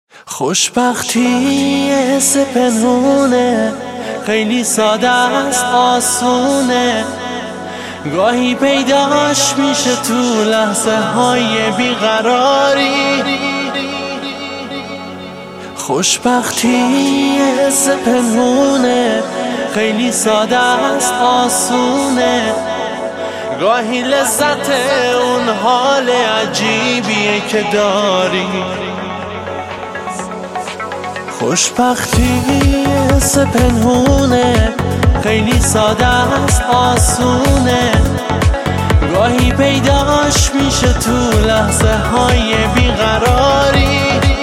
خوشبختی حس پنهونه، خیلی ساده است، آسونه، گاهی پیداش میشه تو لحظه های بیقراری. خوشبختی حس پنهونه، خیلی ساده است، آسونه، گاهی لذت اون حال عجیبیه که داری. خوشبختی حس پنهونه، خیلی ساده است، آسونه، گاهی پیداش میشه تو لحظه های بیقراری.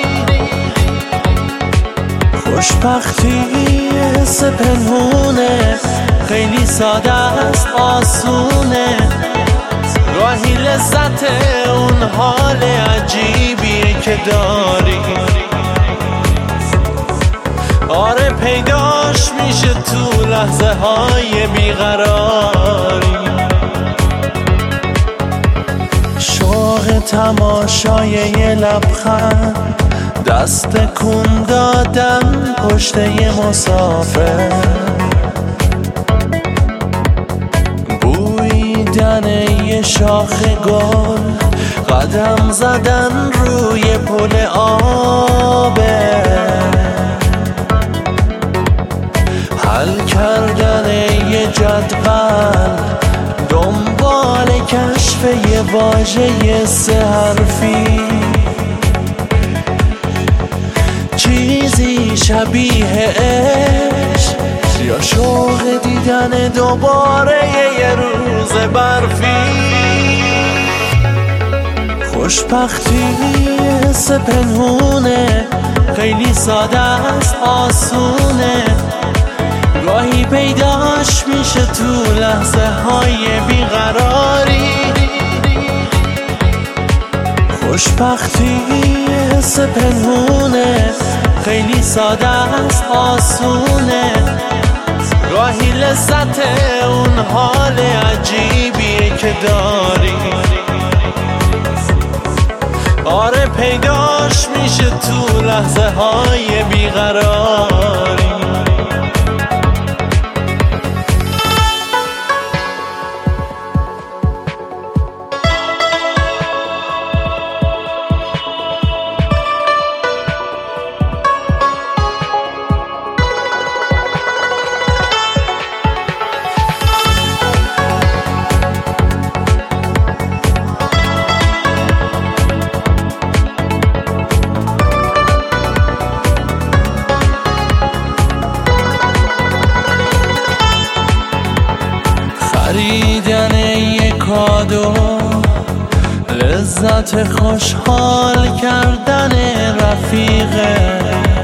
خوشبختی حس پنهونه، خیلی ساده است، آسونه، گاهی لذت اون حال عجیبیه که داری. آره پیداش میشه تو لحظه های بیقراری. شوق تماشای یه لبخند، دست کن دادن پشت یه مسافر، بویدن یه شاخ گل، قدم زدن روی پل آبه، حل کردن یه جدول، دنبال کشف یه واژه سه حرفی، چیزی شبیه عشق یا شوق دیدن دوباره یه روز برفی. خوشبختی حس پنهونه، خیلی ساده است، آسونه، گاهی پیداش میشه تو لحظه های بیقراری. خوشبختی حس پنهونه، خیلی ساده است، آسونه، گاهی لذت اون حال عجیبیه که داری. آره پیداش میشه تو لحظه های بیقراری. خریدن یه کادو، لذت خوشحال کردن رفیقه،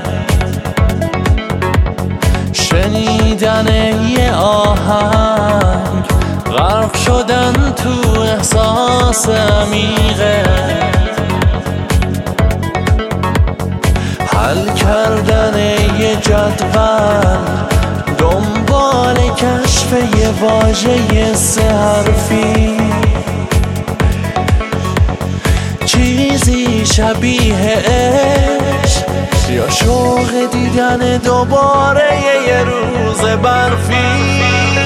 شنیدن یه آهنگ، غرق شدن تو احساس عمیقه، حل کردن یه جدول، دنبال کشف یه واژه سه حرفی، چیزی شبیه عشق یا شوق دیدن دوباره یه روز برفی.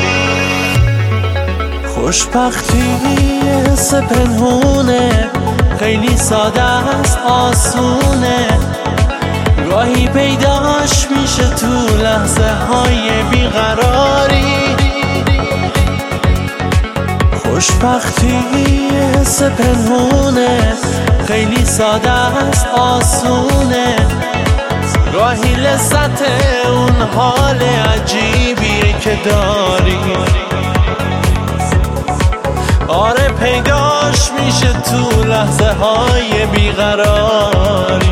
خوشبختی حس پنهونه، خیلی ساده است، آسونه، گاهی پیداش میشه تو لحظه های بیقراری. خوشبختی حس پنهونه، خیلی ساده است، آسونه، گاهی لذت اون حال عجیبیه که داری. آره پیداش میشه تو لحظه های بیقراری.